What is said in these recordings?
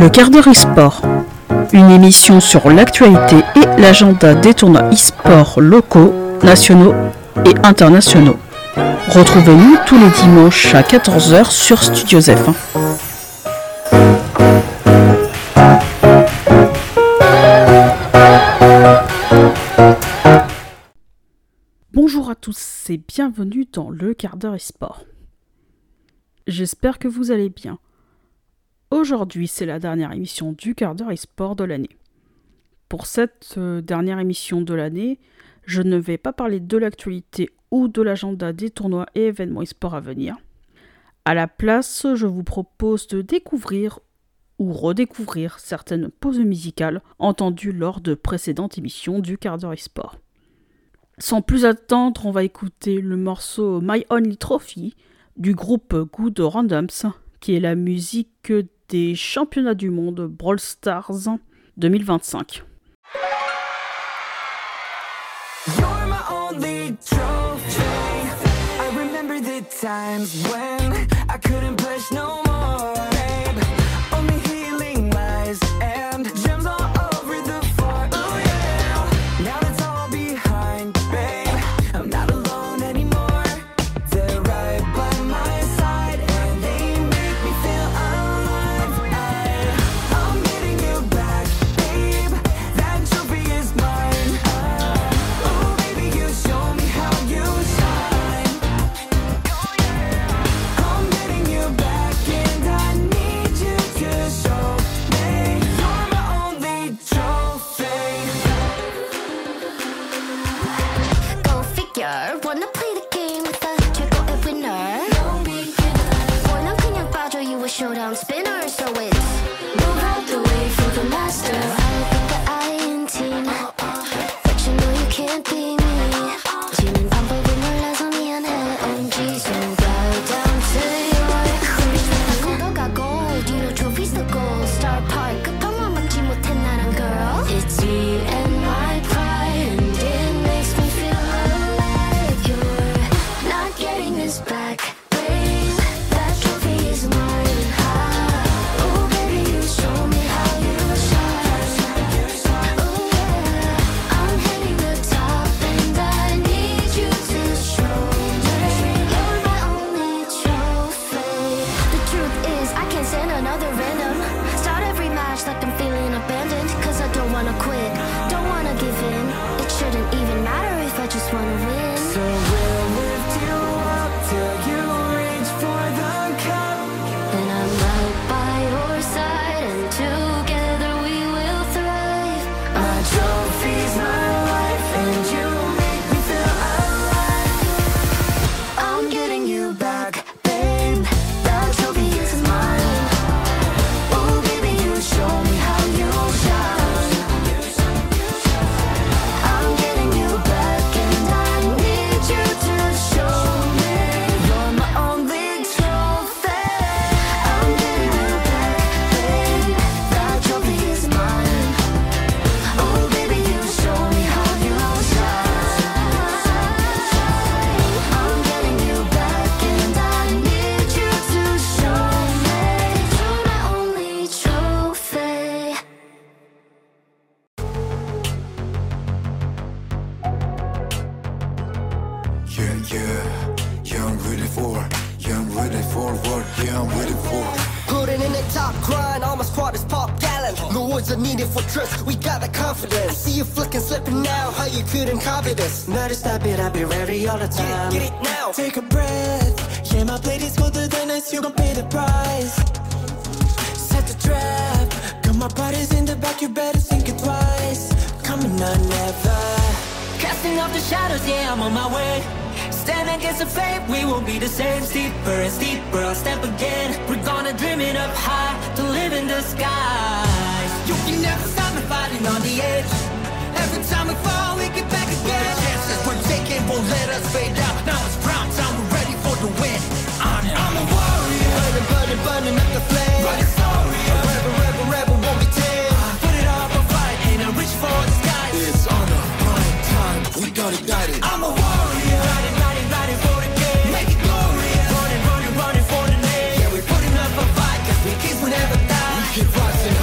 Le quart d'heure e-sport, une émission sur l'actualité et l'agenda des tournois e-sport locaux, nationaux et internationaux. Retrouvez-nous tous les dimanches à 14h sur Studio Zef. Bonjour à tous et bienvenue dans le quart d'heure e-sport. J'espère que vous allez bien. Aujourd'hui, c'est la dernière émission du quart d'heure e-sport de l'année. Pour cette dernière émission de l'année, je ne vais pas parler de l'actualité ou de l'agenda des tournois et événements e-sport à venir. À la place, je vous propose de découvrir ou redécouvrir certaines pauses musicales entendues lors de précédentes émissions du quart d'heure e-sport. Sans plus attendre, on va écouter le morceau My Only Trophy du groupe Good Randoms, qui est la musique des championnats du monde Brawl Stars 2025. You're my only trophy. I remember the times when I couldn't push no more, babe. Only healing lies and gems all over the floor. Oh yeah, now it's all behind, babe. I'm not alone anymore. They're right by my side and they make me feel alive. I'm getting you back, babe. That trophy is mine. Oh baby, you show me how you shine. I'm getting you back and I need you to show me you're my only trophy. Go figure, wanna play the game with the 최고의 winner. No beginner. 원한 그냥 빠져, you a showdown spinner. So it's move out the way for the master. I'll be the INT. But you know you can't be me. 지는 방법을 몰라서 미안해. OMG, so bow down to your creed. 걷어가고 뒤로 trophies the goal. Star Park 끝방만 막지 못해 나란 girl. It's me and my pride, and it makes me feel alive. You're not getting this back, babe. That trophy is mine. Oh baby, you show me how you shine. Oh yeah, I'm hitting the top and I need you to show me you're my only trophy. The truth is I can't stand another random. Start every match like I'm feeling abandoned. Cause I don't wanna quit, don't wanna give in. It shouldn't even matter if I just wanna win. So we'll lift you up till you reach for the cup. And I'm right by your side, and together we will thrive. My trophy's my life and you make me feel alive. I'm getting you back, Babe, that trophy is mine. Oh baby, you show me how you shine. I'm getting you back, And I need you to show me you're my only trophy. I'm getting you back, babe. That trophy is mine. Oh baby, you show me how you shine. I'm getting you back and I need you to show me you're my only trophy. Yeah, I'm ready for work. Yeah, I'm ready for Putting in the top grind, all my squad is pop gallant. No words are needed for trust, we got the confidence. I see you flicking, slipping now, how you couldn't copy this. Never stop it, I'll be ready all the time. Get it now. Take a breath. Yeah, my blade is colder than ice. You gon' pay the price. Set the trap. Got my body's in the back. You better think it twice. Coming on, never. Casting off the shadows. Yeah, I'm on my way. Stand against the fate. We won't be the same. Steeper and steeper. I'll step again. We're gonna dream it up high to live in the skies. You can never stop me fighting on the edge. Every time we fall, we get back again. The chances we're taking won't let us fade out. Now it's prime time, we're ready for the win. I'm a warrior, Burning up the flame. running story. Rebel, won't be tamed. Put it up a fight and I reach for the skies. It's honor, prime time. We got ignited. I'm a warrior, riding for the game. Make it glorious, running for the name. Yeah, we're putting up a fight 'cause we kids will never die. Keep rising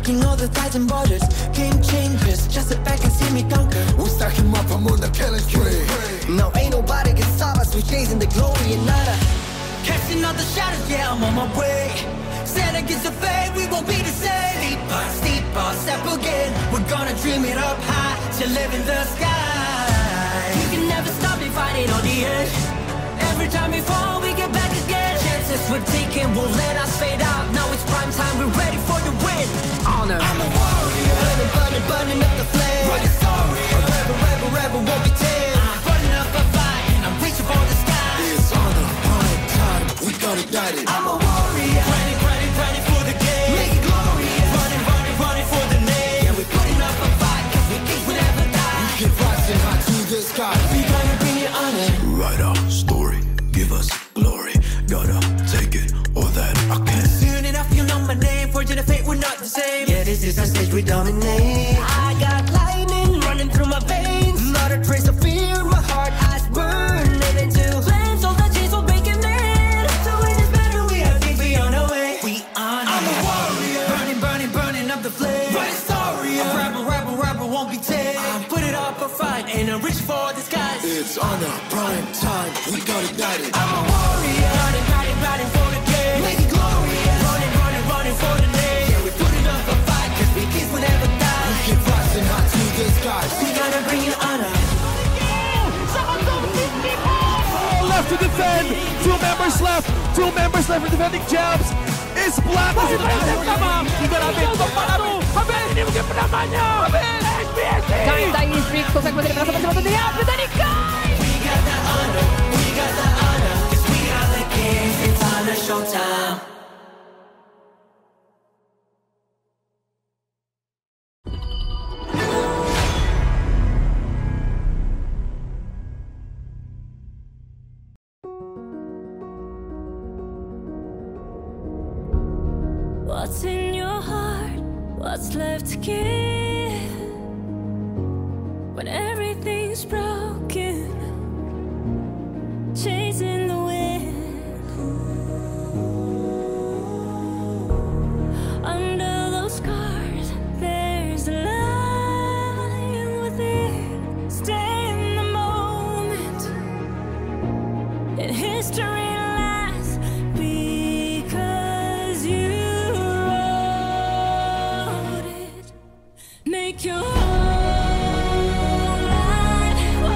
breaking all the ties and borders. Game changers, just sit back and see me conquer. We stack him up, I'm on the killing spree. Now ain't nobody can stop us, we're chasing the glory and nada. Casting all the shadows, yeah, I'm on my way. Stand against the fate, we won't be the same. Steeper, step again. We're gonna dream it up high, to live in the sky. You can never stop me fighting on the edge. Every time we fall, we get back again. Chances we're taking won't let us fade out. Now it's prime time, we're ready for the win. Honor. I'm a warrior, burning, burning, burning up the flame. Write a story, a rebel, rebel, rebel won't be tamed. I'm burning up a fight, and I'm reaching for the sky. It's honor, prime time, we got ignited. I'm a warrior, running, running, running for the game. Make it glorious, running, running, running for the name. Yeah, we're putting up a fight, cause we think we'll never die. We keep rising high to the sky. We gonna bring it honor. Write our story, give us glory. Gotta take it, all that I can. Soon enough, you know my name. Fortune and fate, we're not the same. Yeah, this is our stage, we dominate. I got lightning running through my veins. Not a trace of fear, my heart eyes burn. Live into flames, all the chains will break in. So it is better, we have faith, we on our way. We on. I'm a warrior, burning, burning, burning up the flame. Write a story, a rebel, rebel, rebel won't be tamed. I put it up a fight, and I'm reaching for the skies. It's honor, prime time, we got ignited. I'm a warrior, running, running, running for the game. Make it glorious, running, running, running for the name. Yeah, we put it up a fight, cause we kids will never die. We keep rising high to the sky. We gotta bring it honor. Left to defend. Two members left for defending jabs. It's Black. Kanta i spicco per quelle braccia facciamo tutti gli altri Danikai! We got the honor, we got the honor, cause we are the kings, it's honor showtime. What's in your heart? What's left to give? When everything's broken, chasing the wind. Under those scars, there's a lion within. Stay in the moment, and history lasts because you wrote it. Make your own life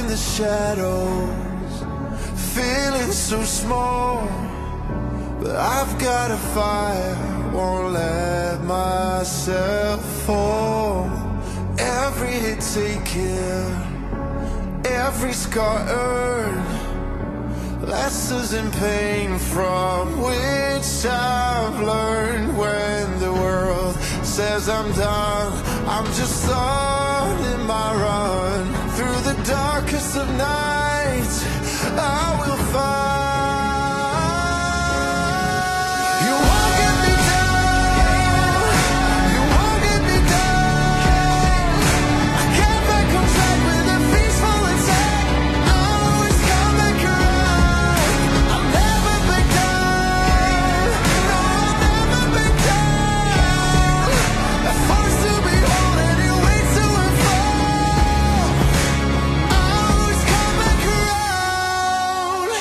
the shadows, feeling so small. But I've got a fire, won't let myself fall. Every hit taken, every scar earned, lessons in pain from which I've learned. When the world says I'm done, I'm just on in my run. Through the darkest of nights, I will find. You won't get me down, you won't get me down. I can't back on track with a peaceful attack. I always come back around. I'll never back down, no, I'll never back down. At first to behold and you wait till I fall. I always come back around.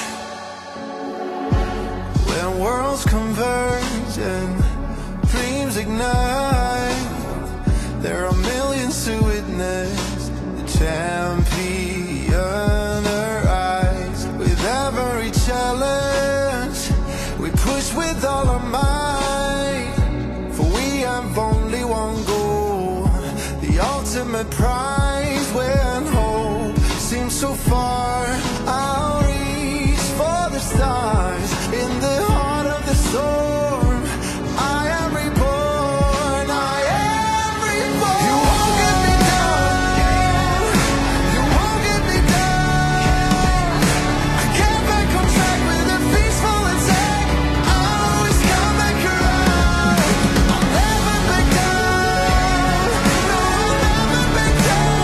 When worlds converge and dreams ignite, there are millions to witness the champion arise. With every challenge, we push with all our might. For we have only one goal, the ultimate prize. When hope seems so far, I'll reach for the stars. In the heart of the storm, I am reborn, I am reborn. You won't get me down, you won't get me down. I can't back on track with a peaceful attack. I always come back around. I'll never back down, no, I'll never back down.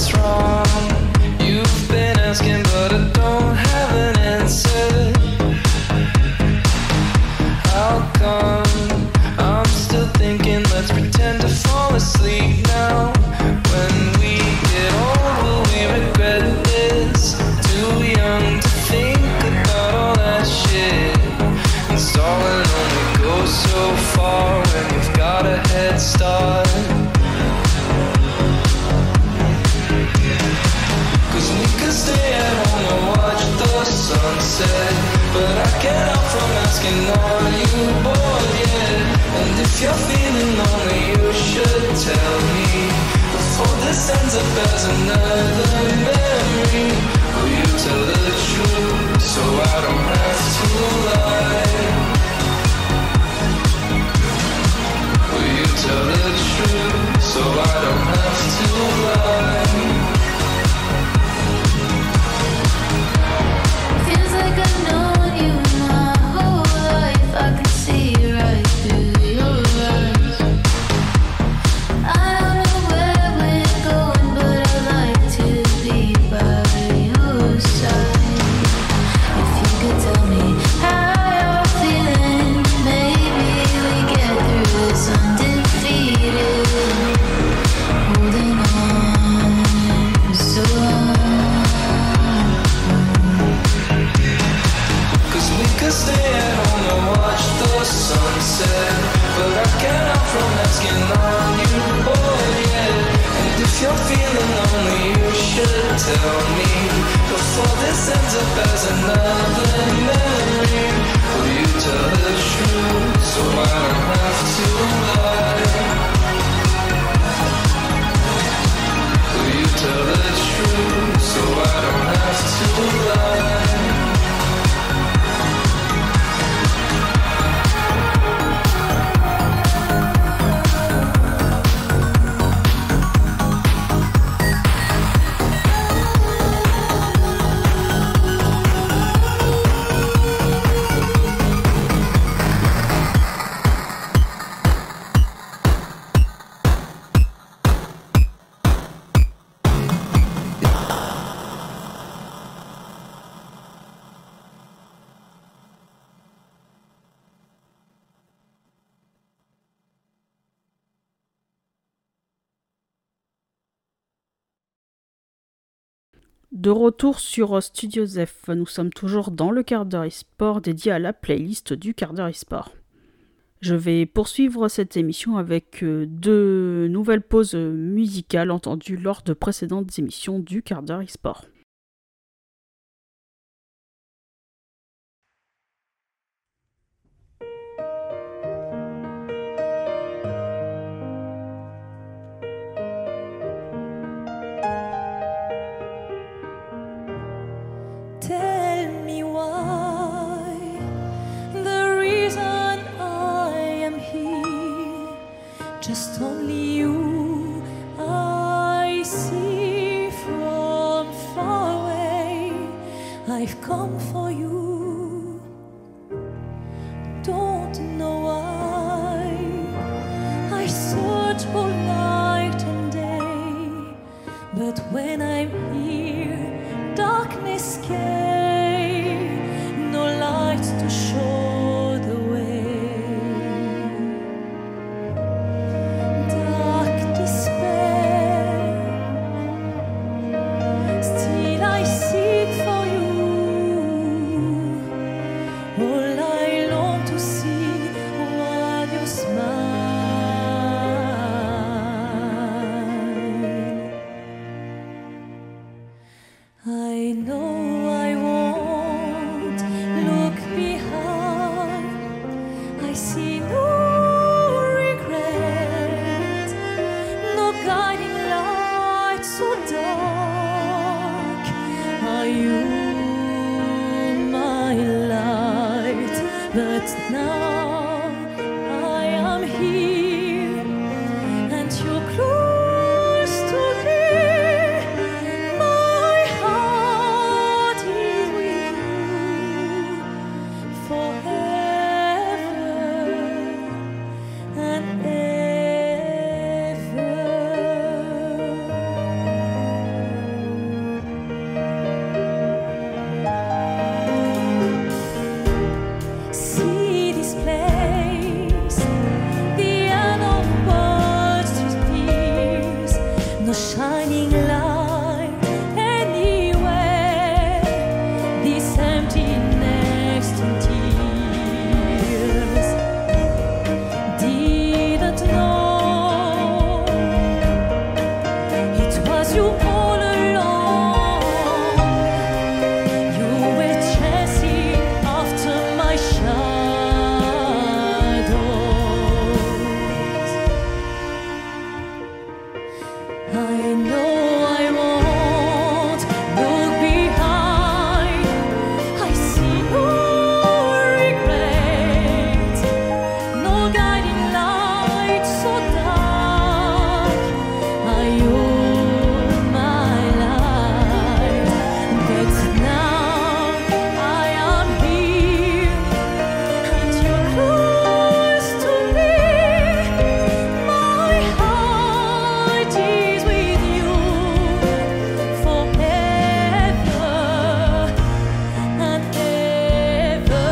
what's wrong. You've been asking, but I don't have an answer. How come I'm still thinking, let's pretend to fall asleep now. When we get old, will we regret this? Too young to think about all that shit. And stalling only goes so far when you've got a head start. Cause we could stay at home and watch the sunset, but I can't help from asking, are you bored yet? And if you're feeling lonely, you should tell me before this ends up as another memory. Will you tell the truth so I don't have to lie? Will you tell the truth so I don't have to lie? Feels like I've known you my whole life. I can see right through your eyes. I don't know where we're going, but I like to be by your side. If you could tell me how you're feeling, maybe we get through this undefeated. Holding on for so long. Cause we could stay at home and watch the sunset, but I can't help from asking, are you bored yet? And if you're feeling lonely, you should tell me before this ends up as another memory. Will you tell the truth so I don't have to lie? Will you tell the truth so I don't have to lie? De retour sur Studio Zef, nous sommes toujours dans le quart d'heure e-sport dédié à la playlist du quart d'heure e-sport. Je vais poursuivre cette émission avec deux nouvelles pauses musicales entendues lors de précédentes émissions du quart d'heure e-sport. Tell me why, the reason I am here, just only you I see from far away. I've come for you, don't know why. I search all night and day, but when I'm here, darkness came, no light to show the way. Dark despair, still I seek for you. All I long to see was your smile. I know I won't look behind. I see no regret, no guiding light so dark. Are you my light? But now I am here, and you're close to me. My heart is with you forever and ever. I know I won't look behind. I see no regret, no guiding light so dark. I owe my life, but now I am here and you're close to me. My heart is with you forever and ever.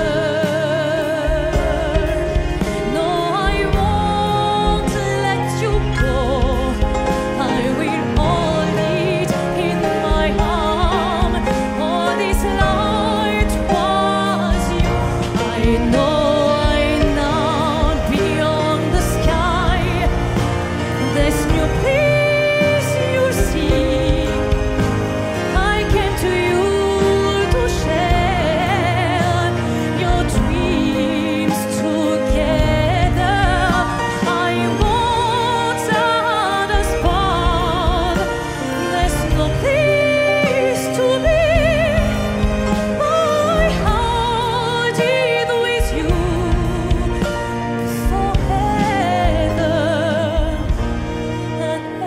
No, I won't let you go. I will hold it in my arm. All this light was you. I know beyond the sky. There's no place you see. I came to you to share your dreams together. I won't other spot. There's no place to be. My heart is with you forever and ever.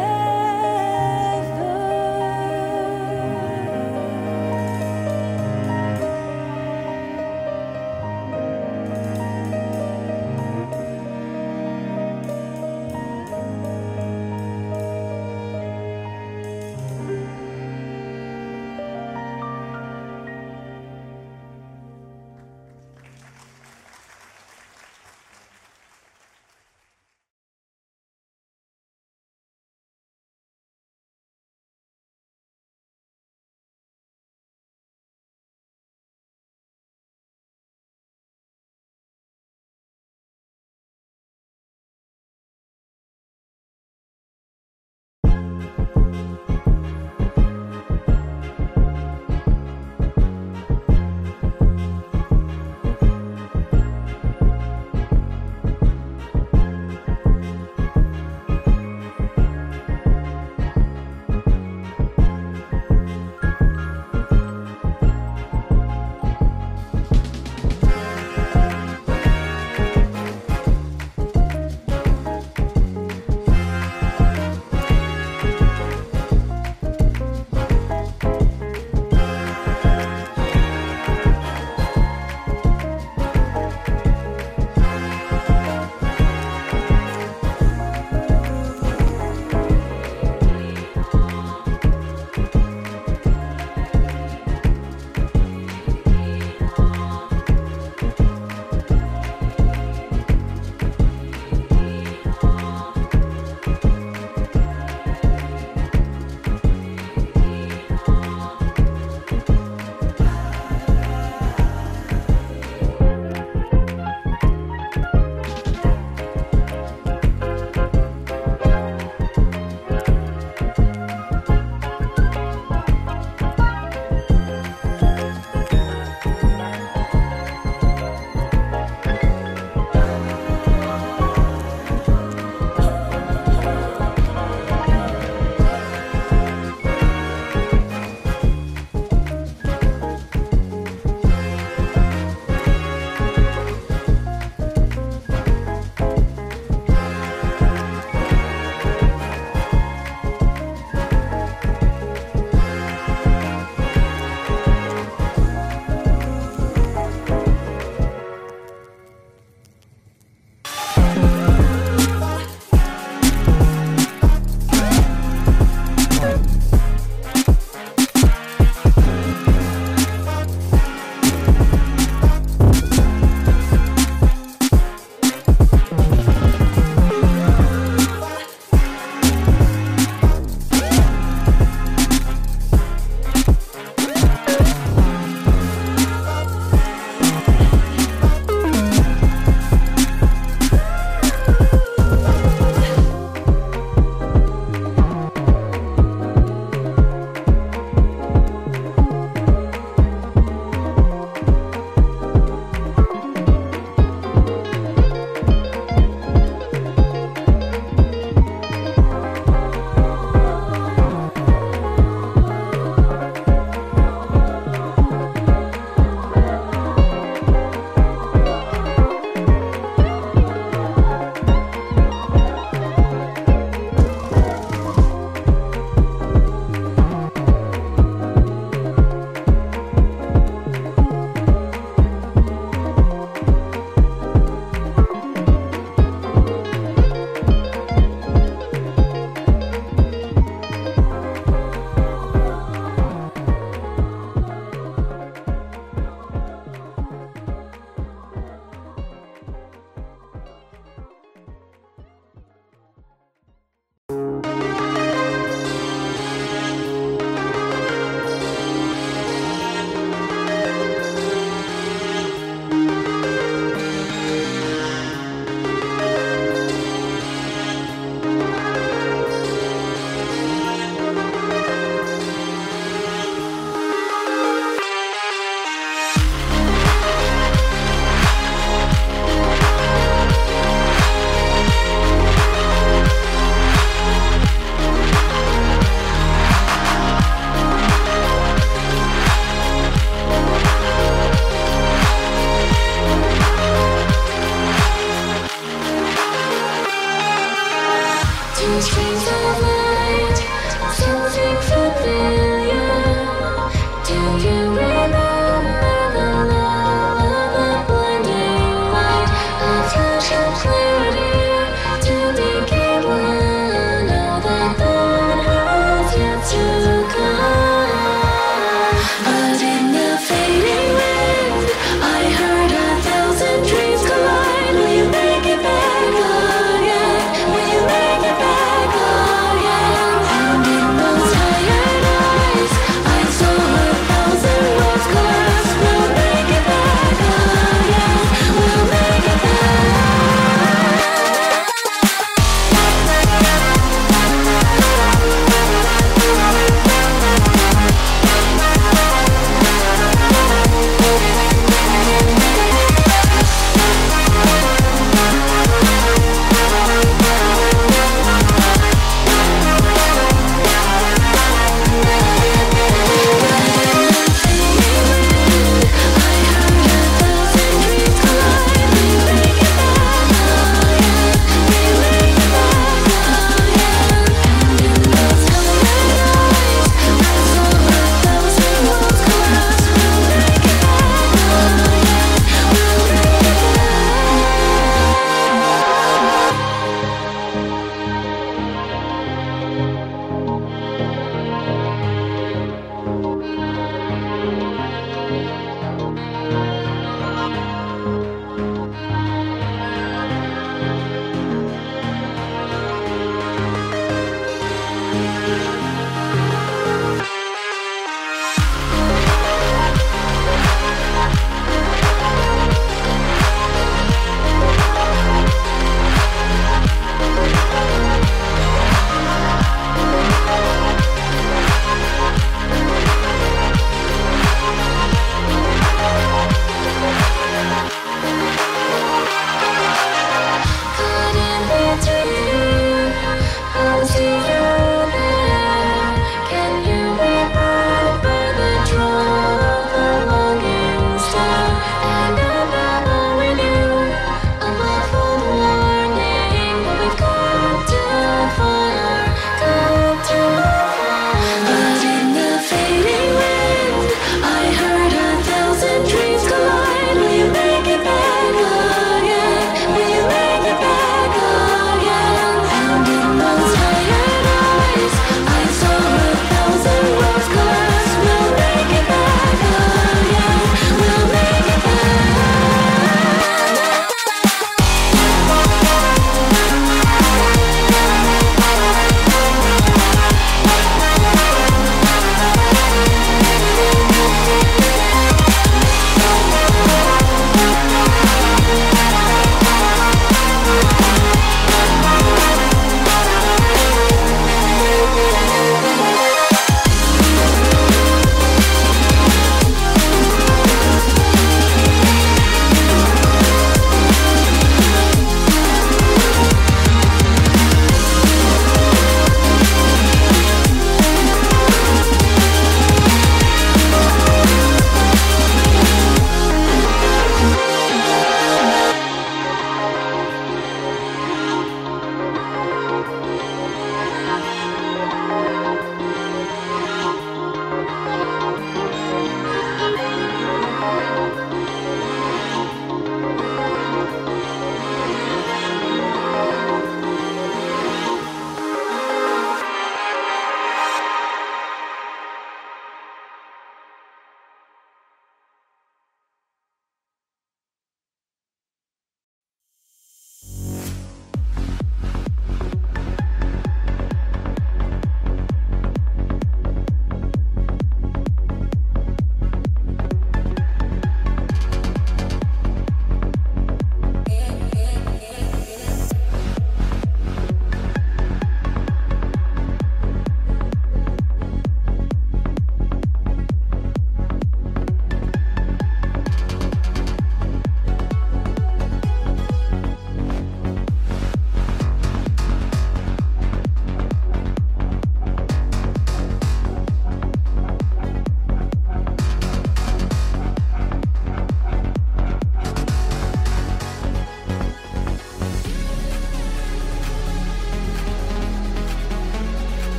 Caught in between, I'll see you now.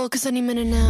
comfortable, cause any minute now.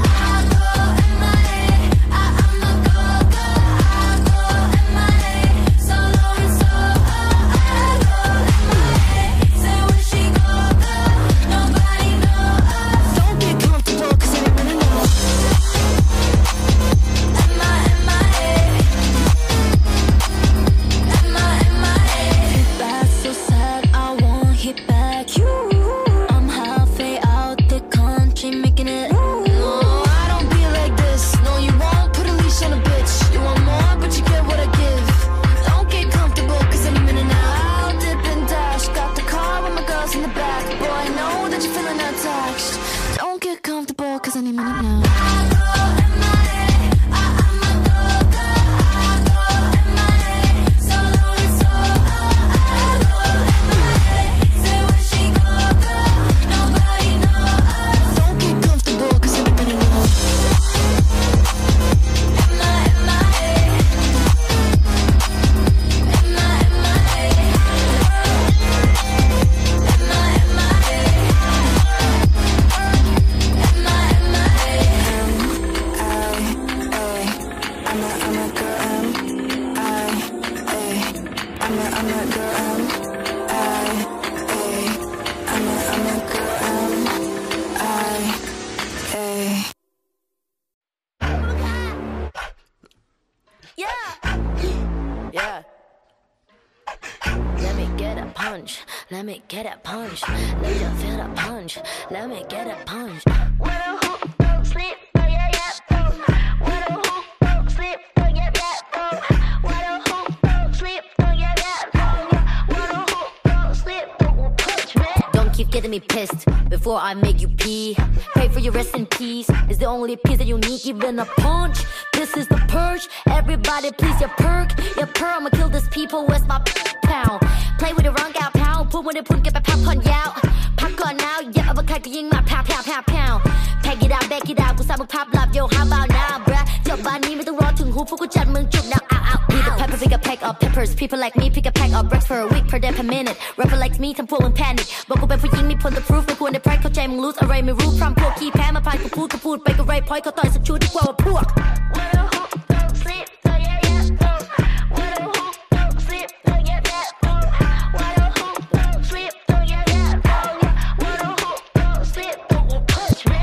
Let me get a punch. Let you feel the punch. Let me get a punch. What a hoop, don't sleep, oh yeah, yeah, oh. What a hoop, don't sleep, oh yeah, yeah, oh. What a hoop, don't sleep, oh yeah, yeah, oh. What a hoop, don't sleep, don't punch me. Don't keep getting me pissed before I make you pee. Pray for your rest in peace. It's the only piece that you need, even a punch. This is the purge. Everybody please your perk. Your purr, I'ma kill this people. Where's my pound? Play with the wrong gal pound. Put when they put get back pop on yao. Pop on now, yeah, over cut getting my pound, pound, pound, pound. Pack it out, back it out. กูสร้างมึงภาพลับ yo how about now bruh เที่ยวบ้านนี้ไม่ต้องรอถึงหูพวกกูจัดมึงจุดnow out Need a pepper pick a pack of peppers people like me pick a pack of bricks for a week per day per minute rapper like me ทำพวกมึง panic บอกกูเป็นผู้หญิงมีผลต่อ proof ไม่ควรได้ pride เข้าใจมึง lose อะไรไม่รู้พร้อมพวกขี้แพ้มาพายกูพูดไปก็ไร point เขาต่อยสักชุดดีกว่าพวก What a hoop don't sleep oh yeah yeah oh What a hoop don't sleep oh yeah yeah oh What a hoop don't sleep oh yeah yeah oh What a hoop don't sleep don't punch me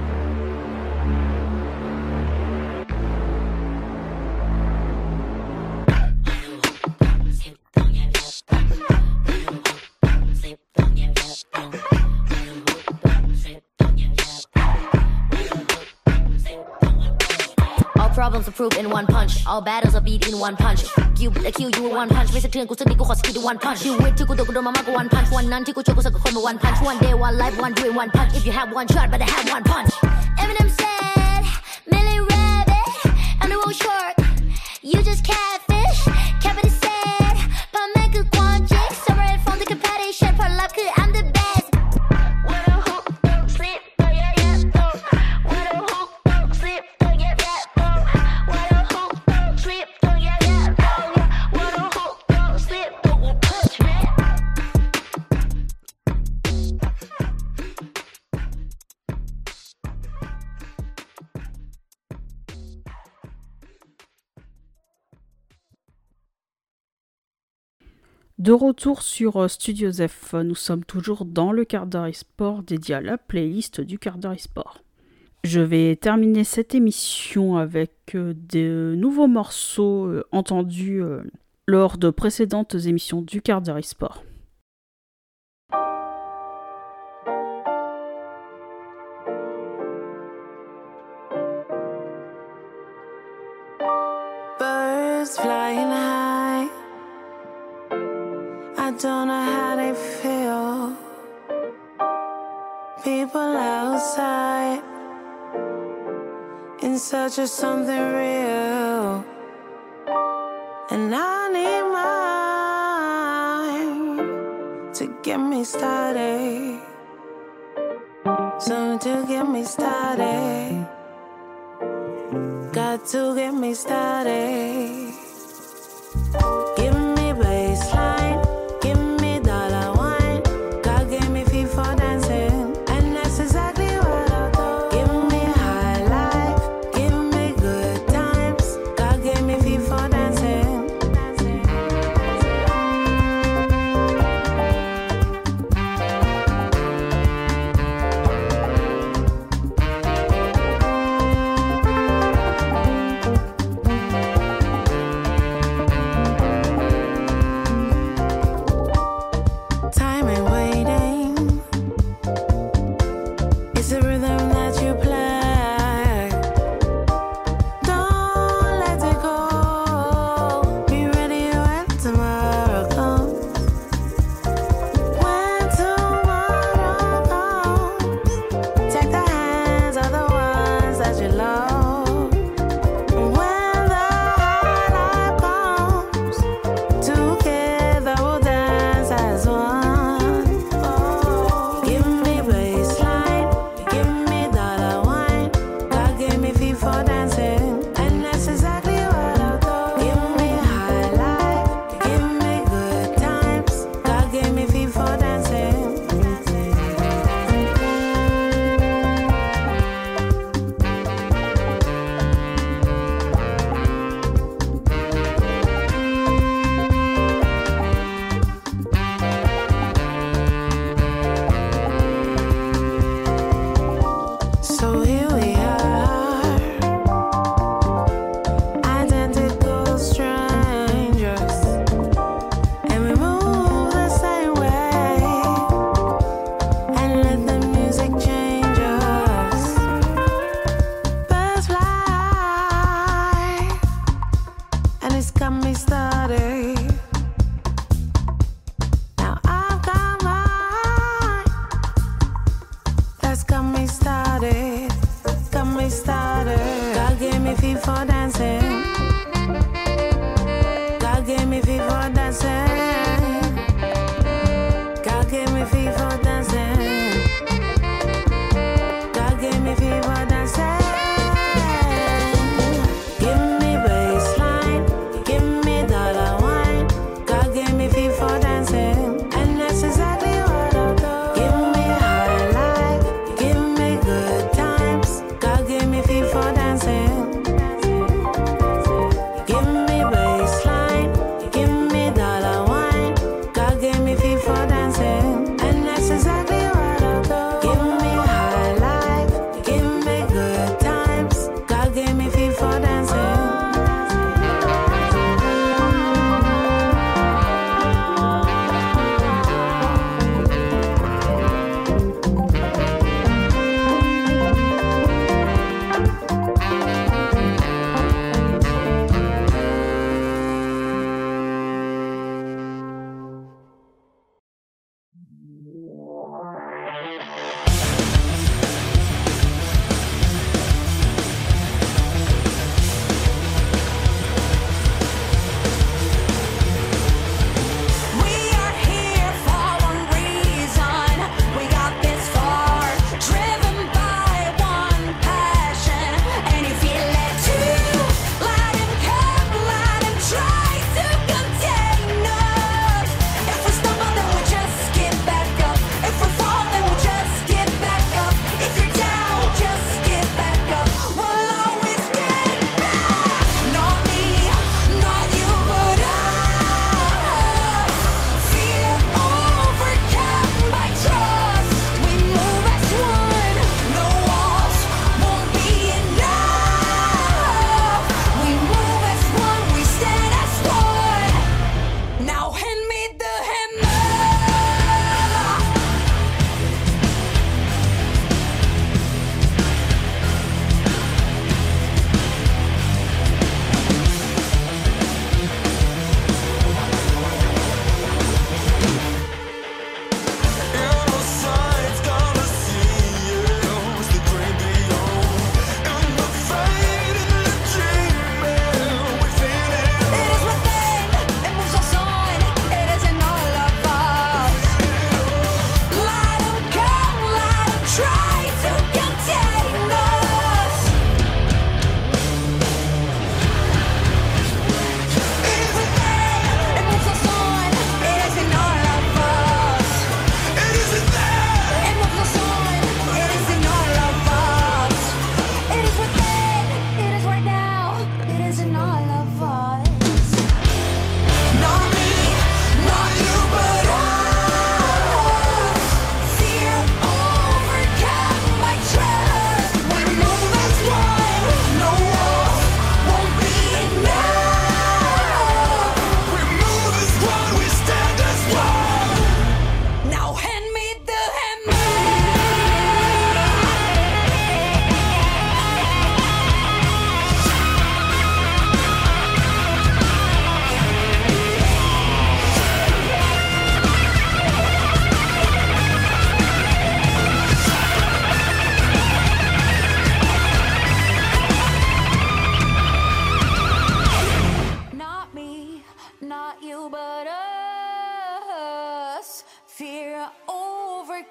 Problems are proved in one punch. All battles are beat in one punch. You kill you with one punch. ไม่สะเทือนกูสักนิดกูขอสกิด one punch. ชีวิตที่กูโดนมามากกว่า one punch. วันนั้นที่กูเจอกูสักคนมา one punch. One day one life one doing one punch. If you have one shot better have one punch. Eminem said, Millie Rabbit, I'm the world shark. You just catfish. Kevin said, พ่อแม่คือความจริง Separate from the competition. ผลลัพธ์คือ I'm the best. What a hoop don't sleep. Oh yeah yeah oh. What a hoop don't sleep. Oh yeah yeah oh. What a hoop don't sleep. Oh yeah yeah oh. What a hoop don't sleep. Don't punch me. 'De retour sur Studio F, nous sommes toujours dans le quart d'heure e-sport dédié à la playlist du quart d'heure e-sport. Je vais terminer cette émission avec de nouveaux morceaux entendus lors de précédentes émissions du quart d'heure e-sport. Birds flying high, I don't know how they feel. People outside in search of something real, and I need mine to get me started. Something to get me started. Got to get me started. Give me baseline, give me dollar wine. God gave me feet for dancing, and that's exactly what I thought. Give me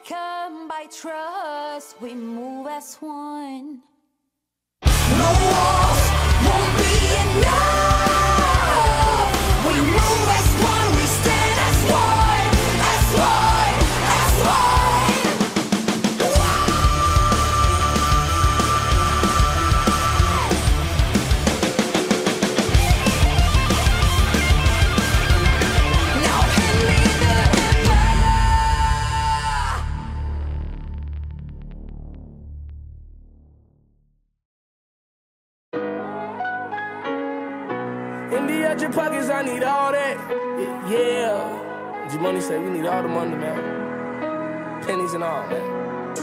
come by trust, we move as one. No walls won't be enough. We move as one, we stand as one, as one, as one. Now hand me the hammer. Indy out your pockets, I need all that. Yeah. G-Money say we need all the money, man. Pennies and all, man.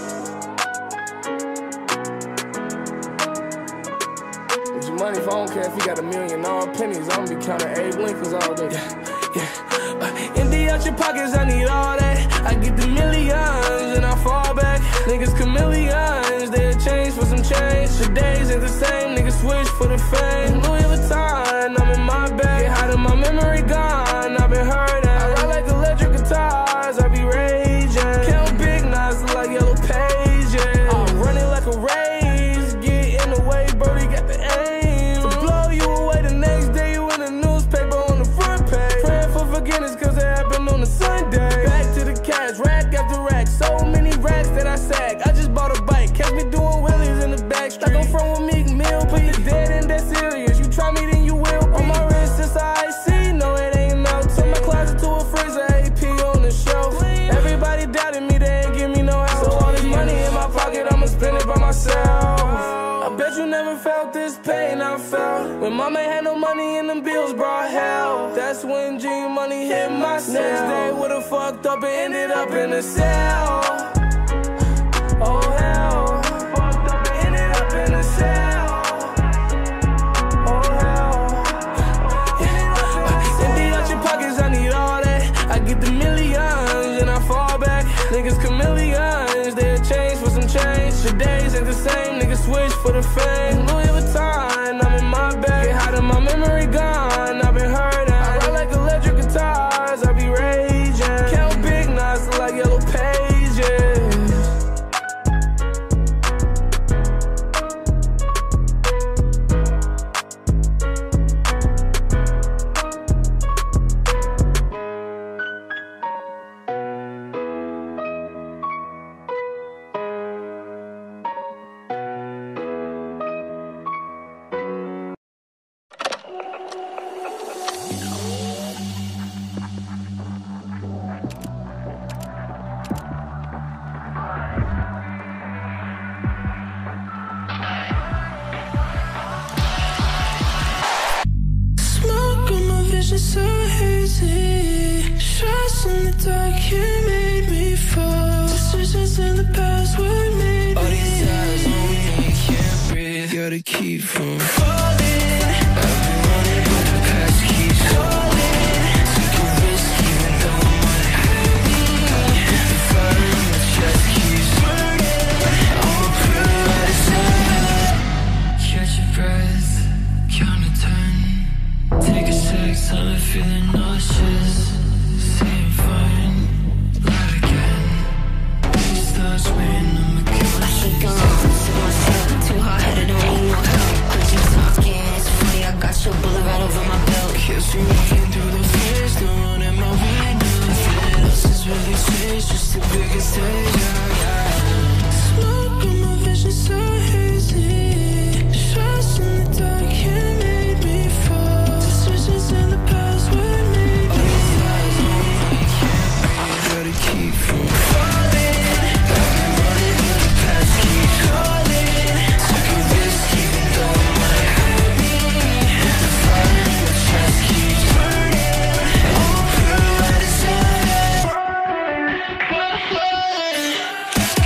G-Money, if I don't care if he got $1 million, all pennies, I'm gonna be counting Abe Lincolns all day. Indy out your pockets, I need all that. I get the millions and I fall back. Niggas chameleons, they'll change for some change. The days ain't the same, niggas switch for the fame. Louis Vuitton, I'm in my bag. Get hot in my memory gone, I've been hurt at. I ride like electric guitars, I be raging. Count big knots like yellow pages. I'm running like a race, get in the way, birdie got the aim. To blow you away the next day, you in the newspaper on the front page. Praying for forgiveness cause it happened on a Sunday. Back to the cash, rack after rack. So many racks that I sag. I just bought a bike, catch me doing wheelies in the back street. Like I'm from a Meek Mill, put you dead and that serious. You try me then you will be. On my wrist it's IC, no it ain't melt. Turn my closet to a freezer, AP on the shelf. Everybody doubted me, they ain't give me no help. So all this money in my pocket, I'ma spend it by myself. I bet you never felt this pain I felt when mama had no money and them bills brought hell. That's when G-Money hit my cell. Next day would've fucked up and ended up in a cell. Oh hell, fucked up and ended up in a cell. Oh hell, Indy out your pockets, I need all that. I get the millions and I fall back. Niggas chameleons, they'll change for some change. The days ain't the same, niggas switch for the fame. Louis Vuitton, I'm in my bag. Get hot in my memory gone, I've been hurt at. I ride like electric guitars, I be raging. Count big knots like yellow pages. Smoke on my vision so hazy. Shots in the dark, you made me fall. Decisions in the past were made All these me. eyes on me, I can't breathe. Gotta keep from falling. I've been running, but the past keeps calling. Took a risk, even though I'm unhappy. The fire in my chest keeps burning. I'ma put it right aside. Catch your breath, count to 10. Take a sec, I'm feeling nauseous. Say I'm fine, lie again. These thoughts weighing on my conscience. I think I'm honest with myself. Too hard-headed, don't need no help. Quit you talking, it's funny, I got your bullet right over my belt. Can't see nothing through the fears, no one in my way. Nothing else has really changed, just the biggest stage. Smoke on my vision so hazy. Shots in the dark, you made me fall. Decisions in the past were made me. Gotta keep from falling. I've been running, but the past keeps calling. Took a risk, even though I'm unhappy. The fire in my chest keeps burning. I'ma put it right aside.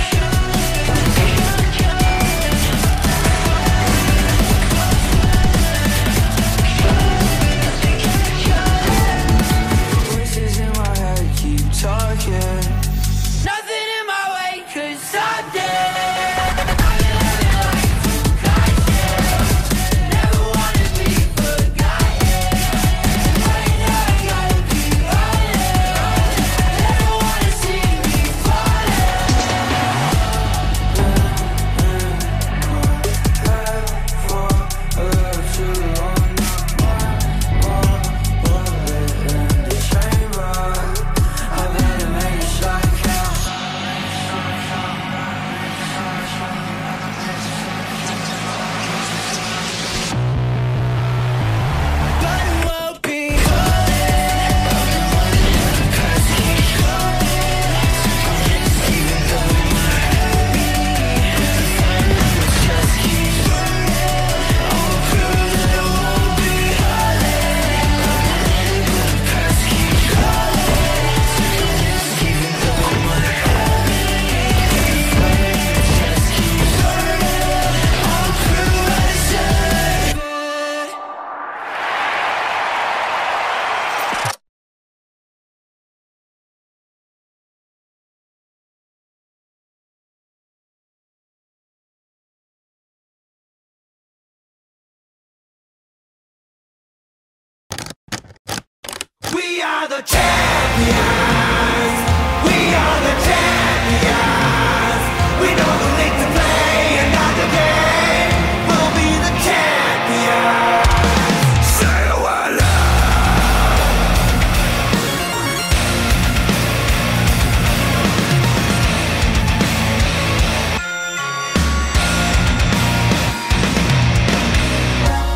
the champions. We are the champions. We know the league to play and not the game. We'll be the champions. Say what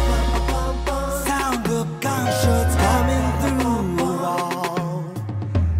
Sound of gunshots coming through the wall.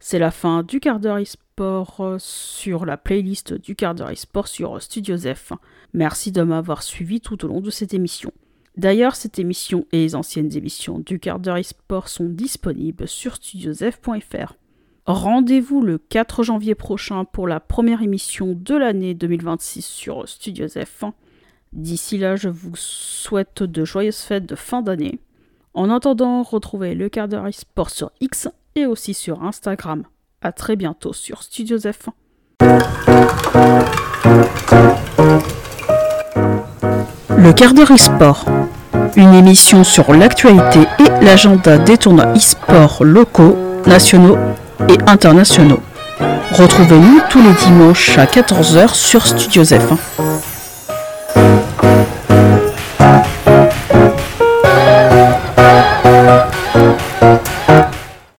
C'est la fin du quart d'heure e-sport sur la playlist du quart d'heure e-sport sur Studio Zef. Merci de m'avoir suivi tout au long de cette émission. D'ailleurs, cette émission et les anciennes émissions du quart d'heure e-sport sont disponibles sur studiozef.fr. Rendez-vous le 4 janvier prochain pour la première émission de l'année 2026 sur Studio Zef. D'ici là, je vous souhaite de joyeuses fêtes de fin d'année. En attendant, retrouvez le quart d'heure e-sport sur X et aussi sur Instagram. À très bientôt sur Studio Zef. Le quart d'heure e-sport, une émission sur l'actualité et l'agenda des tournois e-sport locaux, nationaux et internationaux. Retrouvez-nous tous les dimanches à 14h sur Studio Zef.